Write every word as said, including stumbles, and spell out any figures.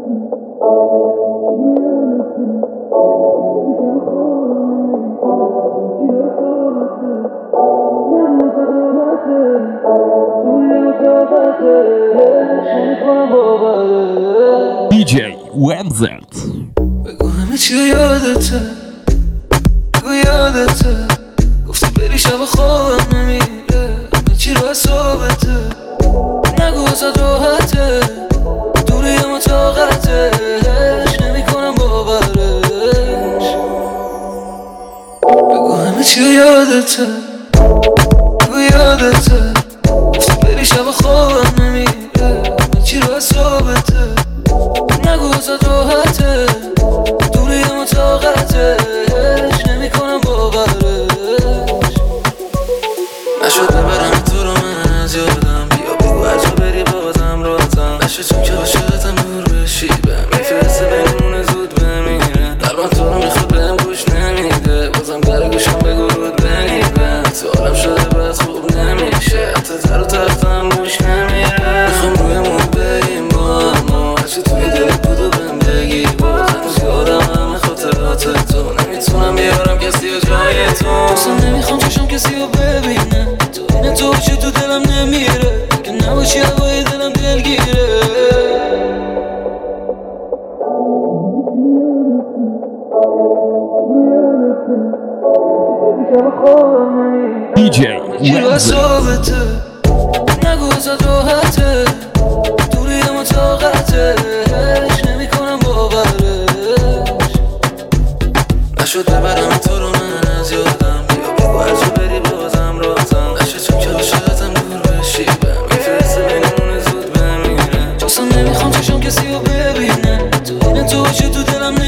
دی جی ونزت بگو همه چی یادته، بگو یادته گفتی بری شب خوابم نمیره، همه چی رو حسابته، نگو ازت راحته، دوری اما طاقتش نمی کنم باورش. بگو همه چی یادته، بگو یادته گفتی بری شب خوابم نمیره، همه چی رو حسابته، نگو ازت راحته، دوری اما طاقتش نمی کنم باورش. نشد ببرم تو رو من از یادم، بیا بگو هر جا بری بازم رازم نشه، چون که عاشقتم نور بشی بهم میفرسته بمونه زود بمیره، قلبم تو رو میخواد بهم گوش نمیده، بازم در گوشم بگو رود بنیبم، تو حالم شده باید خوب نمیشه، حتی تر و تفتم گوش نمیره، میخوام روی مون بریم با هم، هرچی توی دلت بود و بهم بگی، بازم یادم همه خاطرات تو، نمیتونم بیارم کسی و جای تو، اصلا نمیخوام چشم کسی رو ببینه، تو این تو باشی تو دلم نمیره، که نباشی هوای دلم دلگیره. دی جی ونزت نگو ازت راحته، دوری اما طاقتش نمی کنم باورش. نشد ببرم تو رو من از یادم، بیا بگو هر جا بری بازم رازم نشه، چون که عاشقتم دور بشی بهم میفرسته بینمونه زود بمیره، اصلا نمیخوام چشم کسی رو ببینه، تو این تو باشی تو دلم